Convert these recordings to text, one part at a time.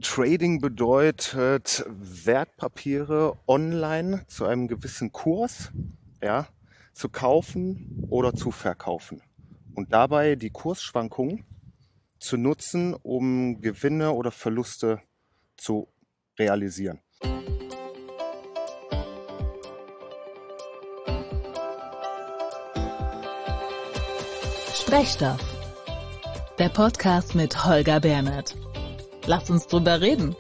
Trading bedeutet, Wertpapiere online zu einem gewissen Kurs, ja, zu kaufen oder zu verkaufen und dabei die Kursschwankungen zu nutzen, um Gewinne oder Verluste zu realisieren. Sprechstoff, der Podcast mit Holger Bernert. Lass uns drüber reden.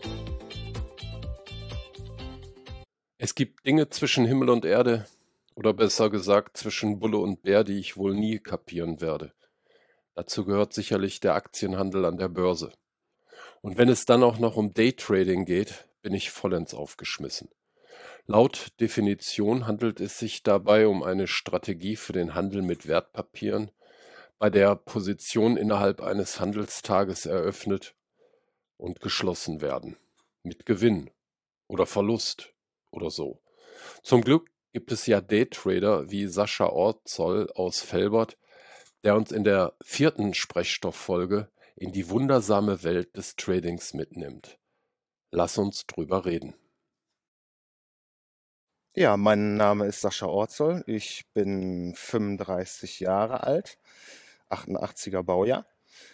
Es gibt Dinge zwischen Himmel und Erde, oder besser gesagt zwischen Bulle und Bär, die ich wohl nie kapieren werde. Dazu gehört sicherlich der Aktienhandel an der Börse. Und wenn es dann auch noch um Daytrading geht, bin ich vollends aufgeschmissen. Laut Definition handelt es sich dabei um eine Strategie für den Handel mit Wertpapieren, bei der Positionen innerhalb eines Handelstages eröffnet und geschlossen werden. Mit Gewinn oder Verlust oder so. Zum Glück gibt es ja Daytrader wie Sascha Orzoll aus Velbert, der uns in der 4. Sprechstofffolge in die wundersame Welt des Tradings mitnimmt. Lass uns drüber reden. Ja, mein Name ist Sascha Orzoll. Ich bin 35 Jahre alt, 88er Baujahr.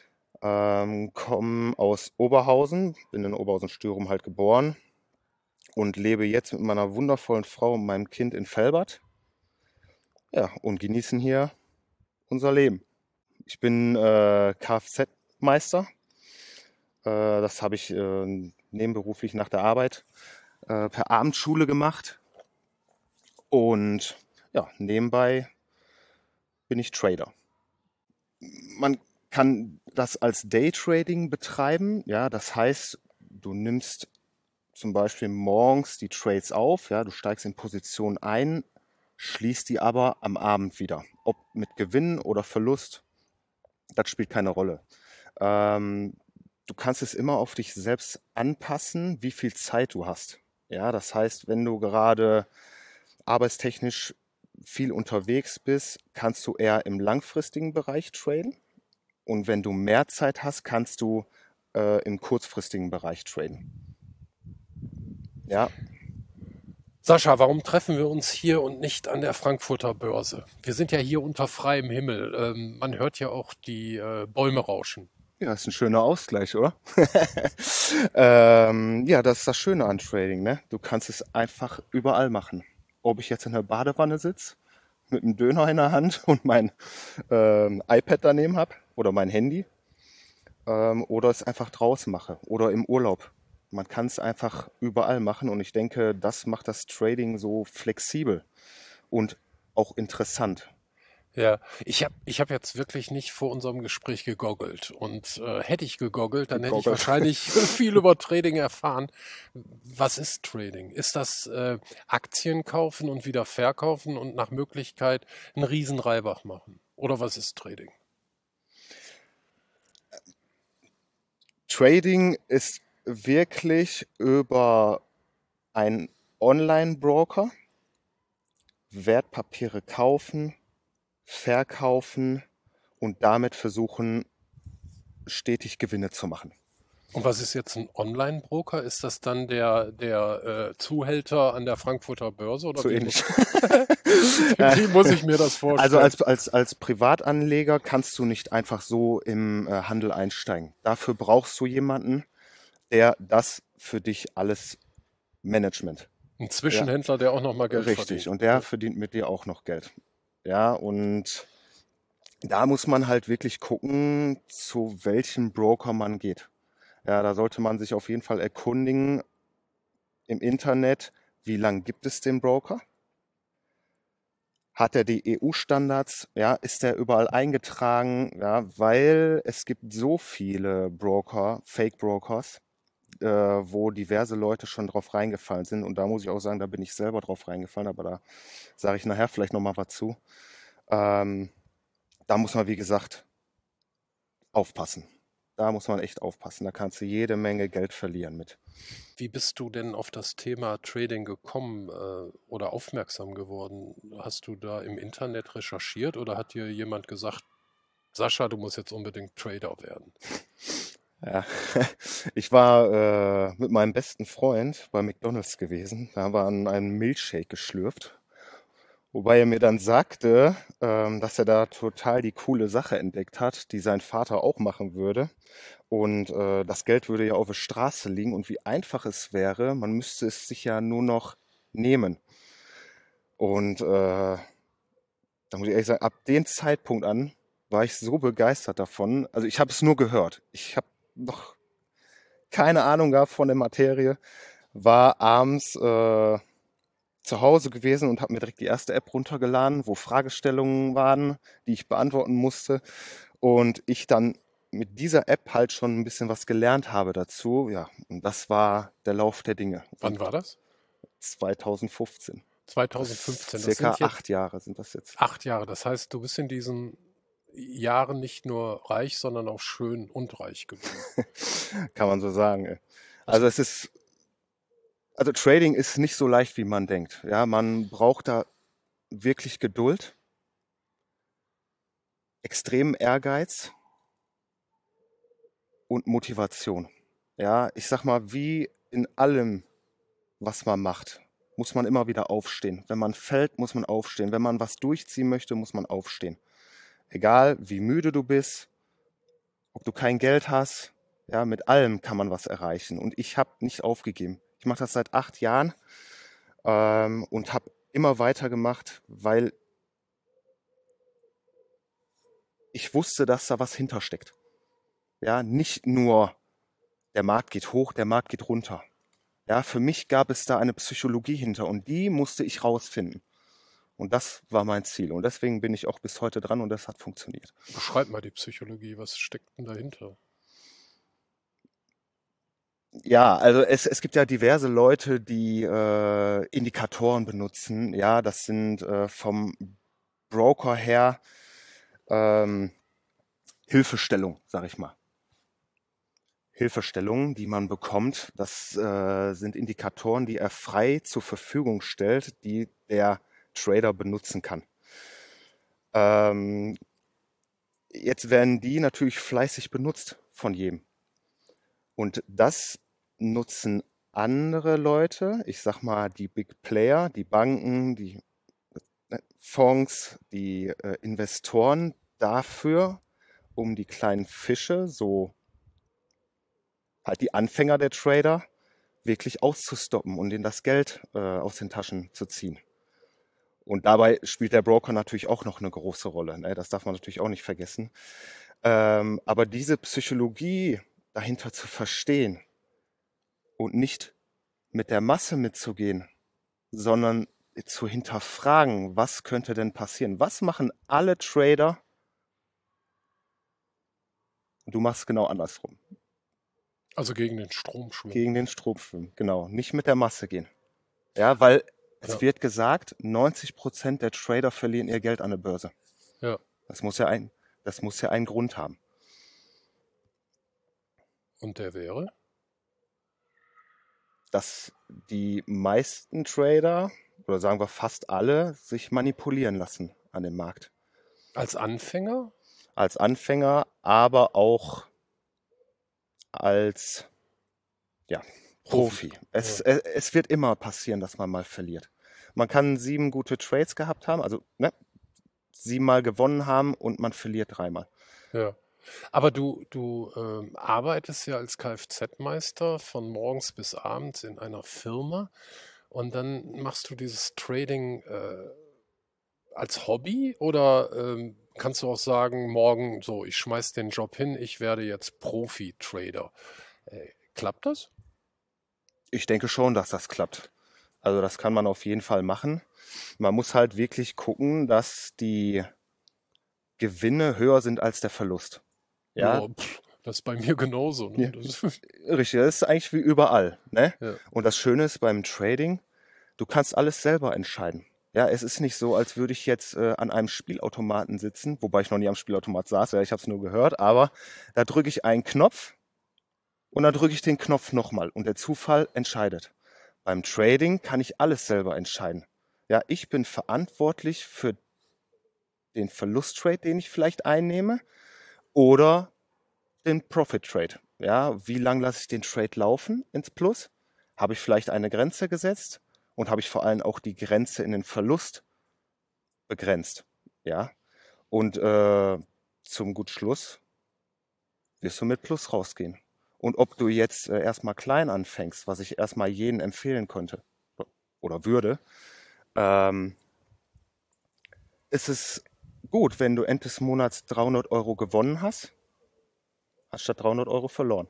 Komme aus Oberhausen, bin in Oberhausen-Stürum halt geboren und lebe jetzt mit meiner wundervollen Frau und meinem Kind in Velbert. Ja, und genießen hier unser Leben. Ich bin Kfz-Meister. Das habe ich nebenberuflich nach der Arbeit per Abendschule gemacht. Und ja, nebenbei bin ich Trader. Man kann das als Daytrading betreiben. Ja, das heißt, du nimmst zum Beispiel morgens die Trades auf. Ja, du steigst in Position ein, schließt die aber am Abend wieder. Ob mit Gewinn oder Verlust, das spielt keine Rolle. Du kannst es immer auf dich selbst anpassen, wie viel Zeit du hast. Ja, das heißt, wenn du gerade arbeitstechnisch viel unterwegs bist, kannst du eher im langfristigen Bereich traden. Und wenn du mehr Zeit hast, kannst du im kurzfristigen Bereich traden. Ja. Sascha, warum treffen wir uns hier und nicht an der Frankfurter Börse? Wir sind ja hier unter freiem Himmel. Man hört ja auch die Bäume rauschen. Ja, ist ein schöner Ausgleich, oder? Ja, das ist das Schöne an Trading, ne? Du kannst es einfach überall machen. Ob ich jetzt in der Badewanne sitze, mit einem Döner in der Hand und mein iPad daneben habe oder mein Handy, oder es einfach draußen mache oder im Urlaub. Man kann es einfach überall machen und ich denke, das macht das Trading so flexibel und auch interessant. Ja, ich hab jetzt wirklich nicht vor unserem Gespräch gegoogelt. Und hätte ich gegoogelt, dann hätte ich wahrscheinlich viel über Trading erfahren. Was ist Trading? Ist das Aktien kaufen und wieder verkaufen und nach Möglichkeit einen riesen Reibach machen? Oder was ist Trading? Trading ist wirklich über einen Online-Broker Wertpapiere kaufen, verkaufen und damit versuchen, stetig Gewinne zu machen. Und was ist jetzt ein Online-Broker? Ist das dann der Zuhälter an der Frankfurter Börse? Oder So ähnlich. Wie muss ich mir das vorstellen? Also als Privatanleger kannst du nicht einfach so im Handel einsteigen. Dafür brauchst du jemanden, der das für dich alles management. Ein Zwischenhändler, der auch noch mal Geld verdient. Richtig, und der verdient mit dir auch noch Geld. Ja, und da muss man halt wirklich gucken, zu welchem Broker man geht. Ja, da sollte man sich auf jeden Fall erkundigen im Internet, wie lange gibt es den Broker? Hat er die EU-Standards? Ja, ist er überall eingetragen? Ja, weil es gibt so viele Broker, Fake-Brokers, wo diverse Leute schon drauf reingefallen sind. Und da muss ich auch sagen, da bin ich selber drauf reingefallen, aber da sage ich nachher vielleicht nochmal was zu. Da muss man, wie gesagt, aufpassen. Da muss man echt aufpassen. Da kannst du jede Menge Geld verlieren mit. Wie bist du denn auf das Thema Trading gekommen oder aufmerksam geworden? Hast du da im Internet recherchiert oder hat dir jemand gesagt, Sascha, du musst jetzt unbedingt Trader werden? Ja. Ich war mit meinem besten Freund bei McDonald's gewesen. Da haben wir an einem Milkshake geschlürft. Wobei er mir dann sagte, dass er da total die coole Sache entdeckt hat, die sein Vater auch machen würde. Und das Geld würde ja auf der Straße liegen und wie einfach es wäre, man müsste es sich ja nur noch nehmen. Und da muss ich ehrlich sagen, ab dem Zeitpunkt an war ich so begeistert davon. Also ich habe es nur gehört. Ich habe noch keine Ahnung gehabt von der Materie. War abends zu Hause gewesen und habe mir direkt die erste App runtergeladen, wo Fragestellungen waren, die ich beantworten musste. Und ich dann mit dieser App halt schon ein bisschen was gelernt habe dazu. Ja, und das war der Lauf der Dinge. Wann war das? 2015. 2015. Das Circa sind jetzt 8 Jahre sind das jetzt. 8 Jahre. Das heißt, du bist in diesen Jahren nicht nur reich, sondern auch schön und reich geworden. Kann man so sagen. Ey. Also Trading ist nicht so leicht, wie man denkt. Ja, man braucht da wirklich Geduld, extremen Ehrgeiz und Motivation. Ja, ich sag mal, wie in allem, was man macht, muss man immer wieder aufstehen. Wenn man fällt, muss man aufstehen. Wenn man was durchziehen möchte, muss man aufstehen. Egal, wie müde du bist, ob du kein Geld hast, ja, mit allem kann man was erreichen. Und ich habe nicht aufgegeben. Ich mache das seit 8 Jahren und habe immer weitergemacht, weil ich wusste, dass da was hintersteckt. Ja, nicht nur der Markt geht hoch, der Markt geht runter. Ja, für mich gab es da eine Psychologie hinter und die musste ich rausfinden. Und das war mein Ziel. Und deswegen bin ich auch bis heute dran und das hat funktioniert. Beschreib mal die Psychologie. Was steckt denn dahinter? Ja, also es gibt ja diverse Leute, die Indikatoren benutzen. Ja, das sind vom Broker her Hilfestellung, sag ich mal. Hilfestellungen, die man bekommt, das sind Indikatoren, die er frei zur Verfügung stellt, die der Trader benutzen kann. Jetzt werden die natürlich fleißig benutzt von jedem. Und das nutzen andere Leute, ich sag mal die Big Player, die Banken, die Fonds, die Investoren dafür, um die kleinen Fische, so halt die Anfänger der Trader, wirklich auszustoppen und ihnen das Geld aus den Taschen zu ziehen. Und dabei spielt der Broker natürlich auch noch eine große Rolle. Ne? Das darf man natürlich auch nicht vergessen. Aber diese Psychologie dahinter zu verstehen und nicht mit der Masse mitzugehen, sondern zu hinterfragen, was könnte denn passieren? Was machen alle Trader? Und du machst genau andersrum. Also gegen den Strom schwimmen. Gegen den Strom schwimmen, genau. Nicht mit der Masse gehen. Ja, weil es wird gesagt, 90% der Trader verlieren ihr Geld an der Börse. Ja. Das muss ja einen Grund haben. Und der wäre? Dass die meisten Trader, oder sagen wir fast alle, sich manipulieren lassen an dem Markt. Als Anfänger? Als Anfänger, aber auch als Profi. Es wird immer passieren, dass man mal verliert. Man kann 7 gute Trades gehabt haben, also 7 Mal gewonnen haben und man verliert 3 Mal. Ja. Aber du arbeitest ja als Kfz-Meister von morgens bis abends in einer Firma und dann machst du dieses Trading als Hobby oder kannst du auch sagen, morgen so, ich schmeiß den Job hin, ich werde jetzt Profi-Trader. Klappt das? Ich denke schon, dass das klappt. Also das kann man auf jeden Fall machen. Man muss halt wirklich gucken, dass die Gewinne höher sind als der Verlust. Ja, das ist bei mir genauso. Ne? Ja. Richtig, das ist eigentlich wie überall. Ne? Ja. Und das Schöne ist beim Trading, du kannst alles selber entscheiden. Ja, es ist nicht so, als würde ich jetzt an einem Spielautomaten sitzen, wobei ich noch nie am Spielautomat saß, ja, ich habe es nur gehört, aber da drücke ich einen Knopf und dann drücke ich den Knopf nochmal und der Zufall entscheidet. Beim Trading kann ich alles selber entscheiden. Ja, ich bin verantwortlich für den Verlusttrade, den ich vielleicht einnehme, oder den Profit Trade. Ja, wie lang lasse ich den Trade laufen ins Plus? Habe ich vielleicht eine Grenze gesetzt? Und habe ich vor allem auch die Grenze in den Verlust begrenzt? Ja, und zum Gutschluss wirst du mit Plus rausgehen. Und ob du jetzt erstmal klein anfängst, was ich erstmal jedem empfehlen konnte oder würde, ähm, ist es gut, wenn du Ende des Monats 300 € gewonnen hast, anstatt 300 € verloren.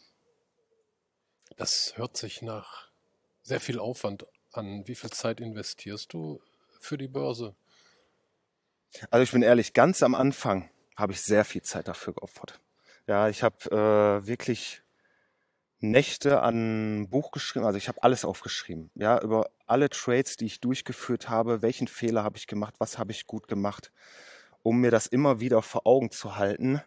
Das hört sich nach sehr viel Aufwand an. Wie viel Zeit investierst du für die Börse? Also ich bin ehrlich, ganz am Anfang habe ich sehr viel Zeit dafür geopfert. Ja, ich habe wirklich Nächte an ein Buch geschrieben, also ich habe alles aufgeschrieben, ja, über alle Trades, die ich durchgeführt habe, welchen Fehler habe ich gemacht, was habe ich gut gemacht, um mir das immer wieder vor Augen zu halten,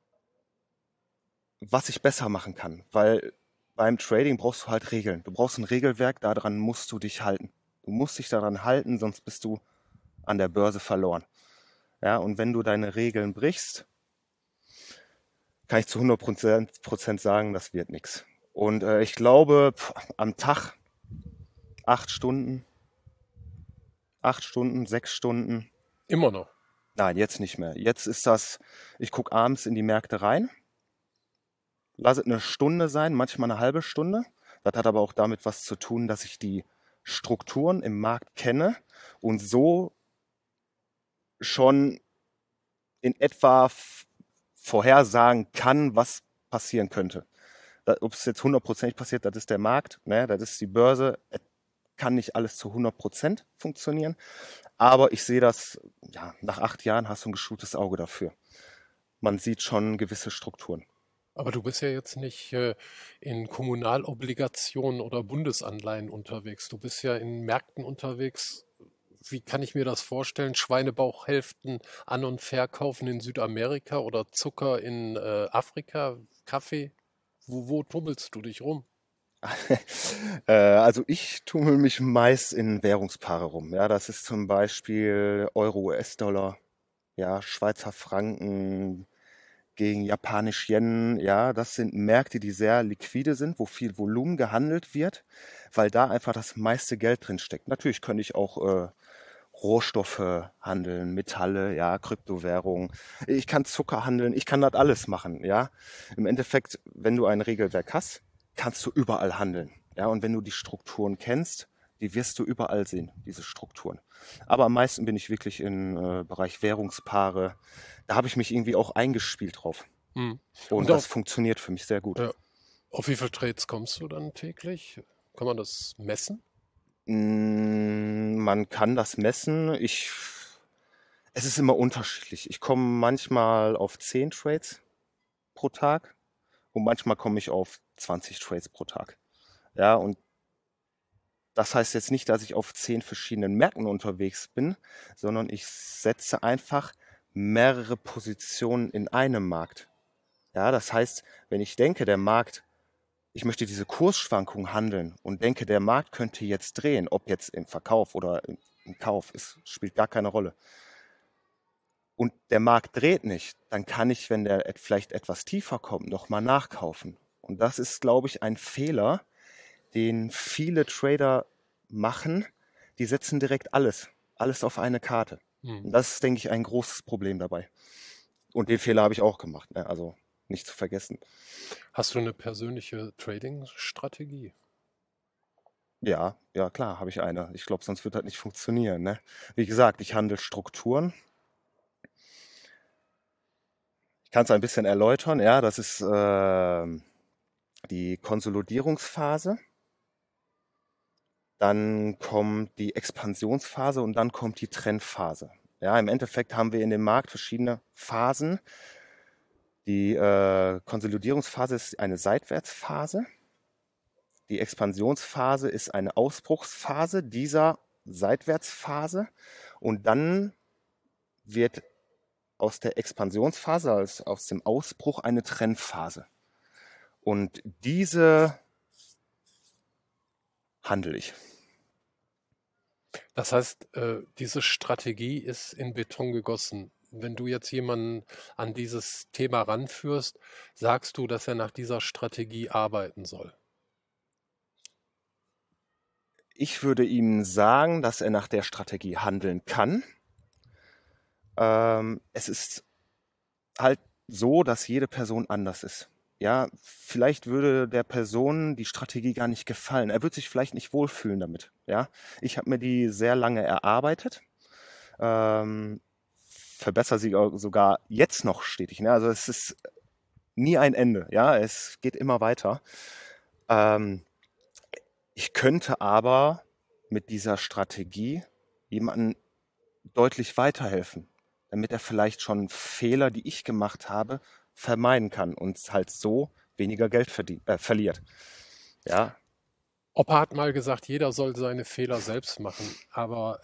was ich besser machen kann. Weil beim Trading brauchst du halt Regeln. Du brauchst ein Regelwerk, daran musst du dich halten. Du musst dich daran halten, sonst bist du an der Börse verloren. Ja, und wenn du deine Regeln brichst, kann ich zu 100% sagen, das wird nichts. Und ich glaube, am Tag 8 Stunden, 8 Stunden, 6 Stunden. Immer noch. Nein, jetzt nicht mehr. Jetzt ist das, ich gucke abends in die Märkte rein, lasse es eine Stunde sein, manchmal eine halbe Stunde. Das hat aber auch damit was zu tun, dass ich die Strukturen im Markt kenne und so schon in etwa vorhersagen kann, was passieren könnte. Ob es jetzt 100% passiert, das ist der Markt, ne? Das ist die Börse. Es kann nicht alles zu 100% funktionieren, aber ich sehe das, ja, nach 8 Jahren hast du ein geschultes Auge dafür. Man sieht schon gewisse Strukturen. Aber du bist ja jetzt nicht in Kommunalobligationen oder Bundesanleihen unterwegs. Du bist ja in Märkten unterwegs. Wie kann ich mir das vorstellen? Schweinebauchhälften an- und verkaufen in Südamerika oder Zucker in Afrika, Kaffee? Wo tummelst du dich rum? Also ich tummel mich meist in Währungspaare rum. Ja, das ist zum Beispiel Euro, US-Dollar, ja, Schweizer Franken gegen Japanisch Yen. Ja, das sind Märkte, die sehr liquide sind, wo viel Volumen gehandelt wird, weil da einfach das meiste Geld drin steckt. Natürlich könnte ich auch Rohstoffe handeln, Metalle, ja, Kryptowährungen. Ich kann Zucker handeln, ich kann das alles machen, ja. Im Endeffekt, wenn du ein Regelwerk hast, kannst du überall handeln, ja. Und wenn du die Strukturen kennst, die wirst du überall sehen, diese Strukturen. Aber am meisten bin ich wirklich im Bereich Währungspaare. Da habe ich mich irgendwie auch eingespielt drauf. Hm. Und Und das funktioniert für mich sehr gut. auf wie viele Trades kommst du dann täglich? Kann man das messen? Man kann das messen. Es ist immer unterschiedlich. Ich komme manchmal auf 10 Trades pro Tag und manchmal komme ich auf 20 Trades pro Tag. Ja, und das heißt jetzt nicht, dass ich auf 10 verschiedenen Märkten unterwegs bin, sondern ich setze einfach mehrere Positionen in einem Markt. Ja, das heißt, wenn ich denke, ich möchte diese Kursschwankung handeln und denke, der Markt könnte jetzt drehen, ob jetzt im Verkauf oder im Kauf, es spielt gar keine Rolle. Und der Markt dreht nicht, dann kann ich, wenn der vielleicht etwas tiefer kommt, nochmal nachkaufen. Und das ist, glaube ich, ein Fehler, den viele Trader machen. Die setzen direkt alles auf eine Karte. Und das ist, denke ich, ein großes Problem dabei. Und den Fehler habe ich auch gemacht, ne? Also nicht zu vergessen. Hast du eine persönliche Trading-Strategie? Ja, ja, klar, habe ich eine. Ich glaube, sonst wird das nicht funktionieren, ne? Wie gesagt, ich handle Strukturen. Ich kann es ein bisschen erläutern. Ja, das ist die Konsolidierungsphase. Dann kommt die Expansionsphase und dann kommt die Trendphase. Ja, im Endeffekt haben wir in dem Markt verschiedene Phasen. Die Konsolidierungsphase ist eine Seitwärtsphase. Die Expansionsphase ist eine Ausbruchsphase dieser Seitwärtsphase. Und dann wird aus der Expansionsphase, also aus dem Ausbruch, eine Trendphase. Und diese handle ich. Das heißt, diese Strategie ist in Beton gegossen. wenn du jetzt jemanden an dieses Thema ranführst, sagst du, dass er nach dieser Strategie arbeiten soll? Ich würde ihm sagen, dass er nach der Strategie handeln kann. Es ist halt so, dass jede Person anders ist. Ja, vielleicht würde der Person die Strategie gar nicht gefallen. Er wird sich vielleicht nicht wohlfühlen damit. Ja, ich habe mir die sehr lange erarbeitet. Verbessere sie sogar jetzt noch stetig. Ne? Also es ist nie ein Ende. Ja, es geht immer weiter. Ich könnte aber mit dieser Strategie jemandem deutlich weiterhelfen, damit er vielleicht schon Fehler, die ich gemacht habe, vermeiden kann und halt so weniger Geld verliert. Ja, Opa hat mal gesagt, jeder soll seine Fehler selbst machen. Aber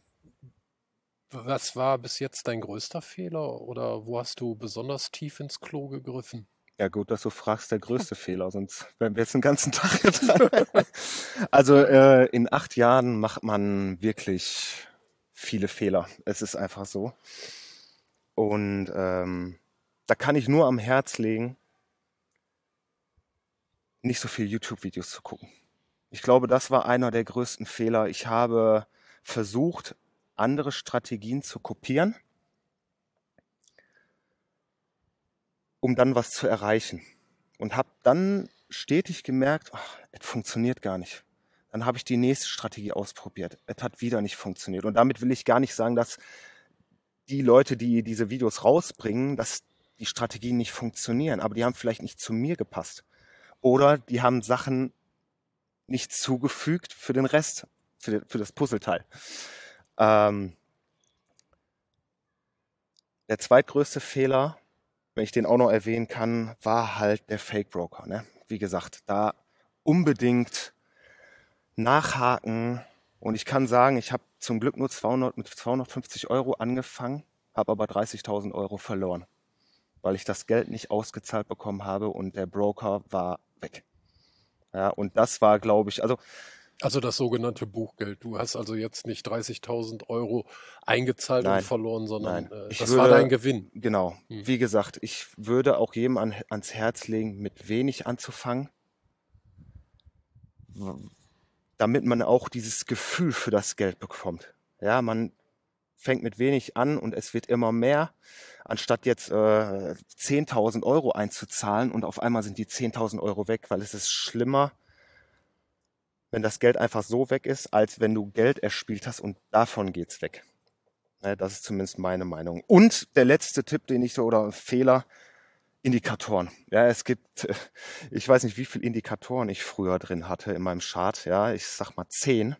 was war bis jetzt dein größter Fehler oder wo hast du besonders tief ins Klo gegriffen? ja gut, dass du fragst, der größte Fehler, sonst wären wir jetzt den ganzen Tag hier dran. Also in 8 Jahren macht man wirklich viele Fehler. Es ist einfach so. Und da kann ich nur am Herz legen, nicht so viel YouTube-Videos zu gucken. Ich glaube, das war einer der größten Fehler. Ich habe versucht, andere Strategien zu kopieren, um dann was zu erreichen. Und habe dann stetig gemerkt, es funktioniert gar nicht. Dann habe ich die nächste Strategie ausprobiert. Es hat wieder nicht funktioniert. Und damit will ich gar nicht sagen, dass die Leute, die diese Videos rausbringen, dass die Strategien nicht funktionieren. Aber die haben vielleicht nicht zu mir gepasst. Oder die haben Sachen nicht zugefügt für den Rest, für das Puzzleteil. Der zweitgrößte Fehler, wenn ich den auch noch erwähnen kann, war halt der Fake Broker. Ne? Wie gesagt, da unbedingt nachhaken. Und ich kann sagen, ich habe zum Glück nur mit 250 Euro angefangen, habe aber 30.000 Euro verloren, weil ich das Geld nicht ausgezahlt bekommen habe und der Broker war weg. Ja, und das war, glaube ich, Also das sogenannte Buchgeld. Du hast also jetzt nicht 30.000 Euro eingezahlt und nein, verloren, sondern nein. das war dein Gewinn. Genau. Wie gesagt, ich würde auch jedem ans Herz legen, mit wenig anzufangen, damit man auch dieses Gefühl für das Geld bekommt. Ja, man fängt mit wenig an und es wird immer mehr, anstatt jetzt 10.000 Euro einzuzahlen und auf einmal sind die 10.000 Euro weg, weil es ist schlimmer, wenn das Geld einfach so weg ist, als wenn du Geld erspielt hast und davon geht's weg. Ja, das ist zumindest meine Meinung. Und der letzte Tipp, oder Fehler, Indikatoren. Ja, es gibt, ich weiß nicht, wie viele Indikatoren ich früher drin hatte in meinem Chart. Ja, ich sag mal 10.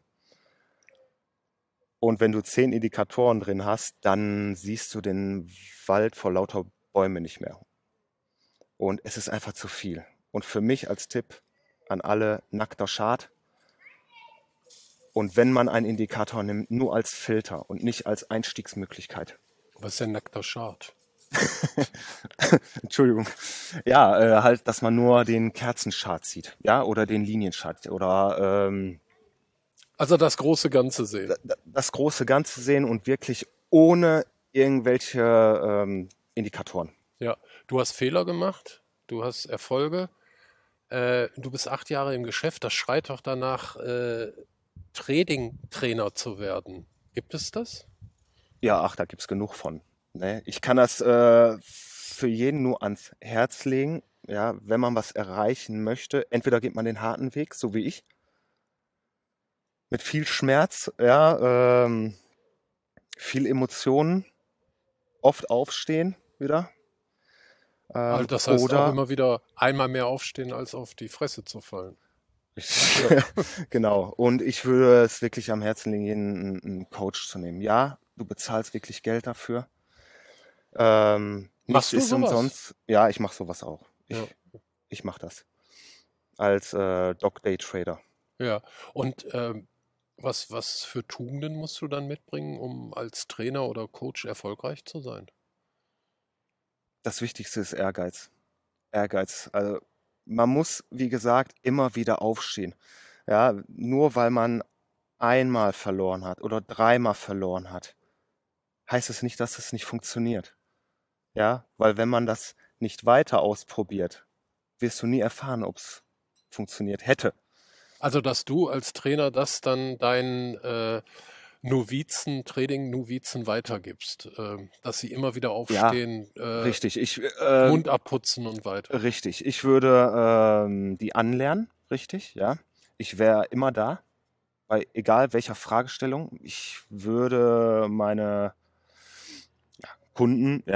Und wenn du 10 Indikatoren drin hast, dann siehst du den Wald vor lauter Bäumen nicht mehr. Und es ist einfach zu viel. Und für mich als Tipp an alle, nackter Chart. Und wenn man einen Indikator nimmt, nur als Filter und nicht als Einstiegsmöglichkeit. Was ist denn nackter Chart? Entschuldigung. Ja, halt, dass man nur den Kerzenchart sieht, ja, oder den Linienchart oder Also das große Ganze sehen. das große Ganze sehen und wirklich ohne irgendwelche Indikatoren. Ja, du hast Fehler gemacht, du hast Erfolge, du bist 8 Jahre im Geschäft, das schreit doch danach, Trading-Trainer zu werden. Gibt es das? Ja, da gibt's genug von. Ne? Ich kann das für jeden nur ans Herz legen, ja, wenn man was erreichen möchte. Entweder geht man den harten Weg, so wie ich, mit viel Schmerz, ja, viel Emotionen, oft aufstehen wieder. Also das heißt auch Oder immer wieder einmal mehr aufstehen, als auf die Fresse zu fallen. genau. Und ich würde es wirklich am Herzen legen, einen Coach zu nehmen. Ja, du bezahlst wirklich Geld dafür. Machst Nichts du ist sowas? umsonst. Ja, ich mache sowas auch. Ja. Ich mache das als Dog Day Trader. Ja, und was für Tugenden musst du dann mitbringen, um als Trainer oder Coach erfolgreich zu sein? Das Wichtigste ist Ehrgeiz. Ehrgeiz. Also man muss, wie gesagt, immer wieder aufstehen. Ja, nur weil man einmal verloren hat oder dreimal verloren hat, heißt es nicht, dass es nicht funktioniert. Ja, weil wenn man das nicht weiter ausprobiert, wirst du nie erfahren, ob es funktioniert hätte. Also, dass du als Trainer das dann deinen Novizen weitergibst, dass sie immer wieder Ja, aufstehen, richtig. Mund abputzen und weiter. Richtig. Ich würde die anlernen, richtig, ja. Ich wäre immer da, bei egal welcher Fragestellung. Ich würde meine Kunden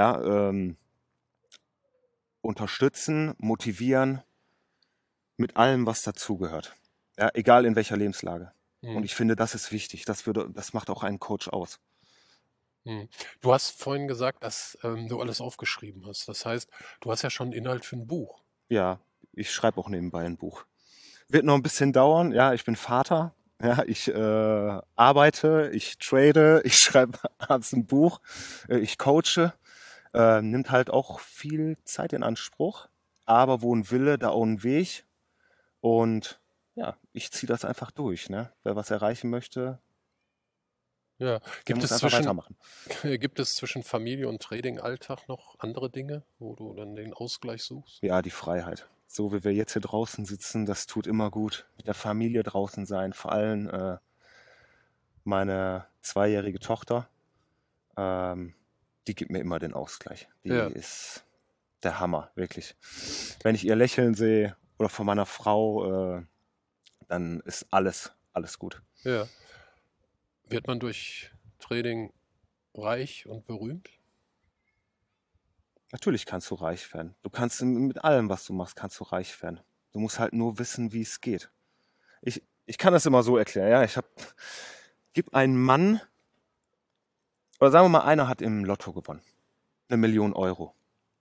unterstützen, motivieren mit allem, was dazugehört. Ja, egal in welcher Lebenslage. Und Hm. ich finde, das ist wichtig. Das macht auch einen Coach aus. Hm. Du hast vorhin gesagt, dass du alles aufgeschrieben hast. Das heißt, du hast ja schon Inhalt für ein Buch. Ja, ich schreibe auch nebenbei ein Buch. Wird noch ein bisschen dauern. Ja, ich bin Vater. Ja, ich arbeite, ich trade, ich schreibe abends ein Buch, ich coache. Nimmt halt auch viel Zeit in Anspruch. Aber wo ein Wille, da auch ein Weg. Und ja, ich ziehe das einfach durch. Ne? Wer was erreichen möchte, Ja. der Gibt muss es einfach zwischen, weitermachen. gibt es zwischen Familie und Trading-Alltag noch andere Dinge, wo du dann den Ausgleich suchst? Ja, die Freiheit. So wie wir jetzt hier draußen sitzen, das tut immer gut. Mit der Familie draußen sein. Vor allem meine 2-jährige Tochter, die gibt mir immer den Ausgleich. Die Ja. ist der Hammer, wirklich. Wenn ich ihr Lächeln sehe oder von meiner Frau, dann ist alles gut. Ja. Wird man durch Trading reich und berühmt? Natürlich kannst du reich werden. Du kannst mit allem, was du machst, kannst du reich werden. Du musst halt nur wissen, wie es geht. Ich kann das immer so erklären. Ja, gib einen Mann, oder sagen wir mal, einer hat im Lotto gewonnen. 1 Million Euro.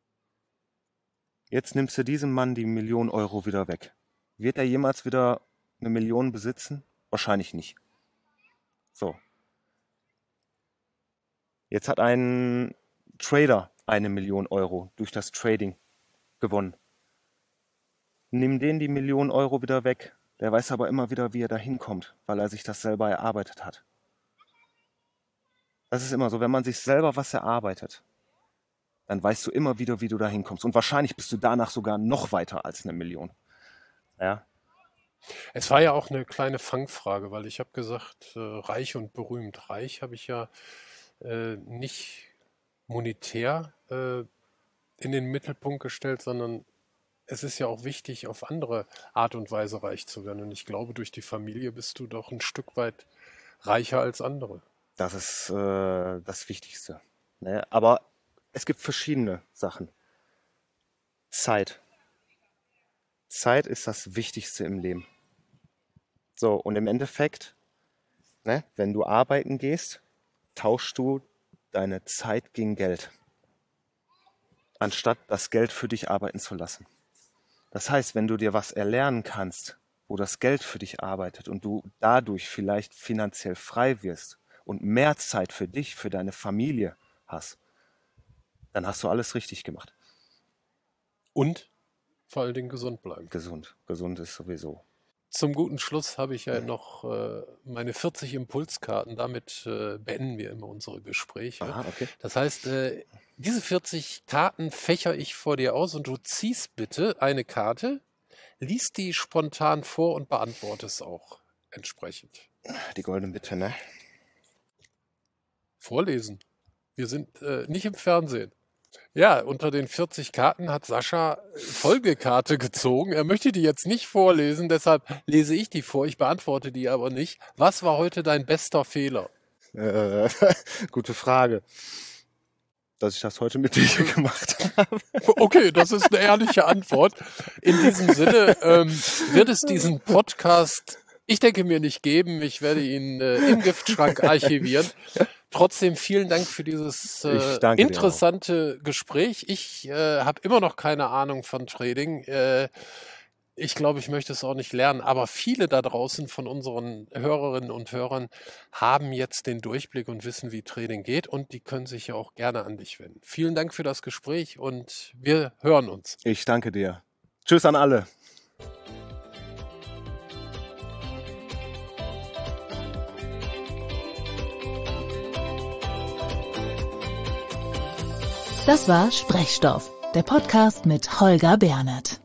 Jetzt nimmst du diesem Mann die 1 Million Euro wieder weg. Wird er jemals wieder 1 Million besitzen? Wahrscheinlich nicht. So. Jetzt hat ein Trader 1 Million Euro durch das Trading gewonnen. Nimm den die 1 Million Euro wieder weg. Der weiß aber immer wieder, wie er da hinkommt, weil er sich das selber erarbeitet hat. Das ist immer so, wenn man sich selber was erarbeitet, dann weißt du immer wieder, wie du da hinkommst. Und wahrscheinlich bist du danach sogar noch weiter als 1 Million. Ja, Es war ja auch eine kleine Fangfrage, weil ich habe gesagt, reich und berühmt. Reich habe ich ja nicht monetär in den Mittelpunkt gestellt, sondern es ist ja auch wichtig, auf andere Art und Weise reich zu werden. Und ich glaube, durch die Familie bist du doch ein Stück weit reicher als andere. das ist das Wichtigste. Ne? Aber es gibt verschiedene Sachen. Zeit. Zeit ist das Wichtigste im Leben. So, und im Endeffekt, ne, wenn du arbeiten gehst, tauschst du deine Zeit gegen Geld, anstatt das Geld für dich arbeiten zu lassen. Das heißt, wenn du dir was erlernen kannst, wo das Geld für dich arbeitet und du dadurch vielleicht finanziell frei wirst und mehr Zeit für dich, für deine Familie hast, dann hast du alles richtig gemacht. Und vor allen Dingen gesund bleiben. Gesund. Gesund ist sowieso. Zum guten Schluss habe ich ja noch meine 40 Impulskarten. Damit beenden wir immer unsere Gespräche. Aha, okay. Das heißt, diese 40 Karten fächer ich vor dir aus und du ziehst bitte eine Karte, liest die spontan vor und beantwortest auch entsprechend. Die goldene Bitte, ne? Vorlesen. Wir sind nicht im Fernsehen. Ja, unter den 40 Karten hat Sascha Folgekarte gezogen. Er möchte die jetzt nicht vorlesen, deshalb lese ich die vor. Ich beantworte die aber nicht. Was war heute dein bester Fehler? Gute Frage. Dass ich das heute mit dir gemacht habe. Okay, das ist eine ehrliche Antwort. In diesem Sinne wird es diesen Podcast, ich denke mir, nicht geben. Ich werde ihn im Giftschrank archivieren. Trotzdem vielen Dank für dieses interessante Gespräch. Ich habe immer noch keine Ahnung von Trading. Ich glaube, ich möchte es auch nicht lernen. Aber viele da draußen von unseren Hörerinnen und Hörern haben jetzt den Durchblick und wissen, wie Trading geht. Und die können sich ja auch gerne an dich wenden. Vielen Dank für das Gespräch und wir hören uns. Ich danke dir. Tschüss an alle. Das war Sprechstoff, der Podcast mit Holger Bernert.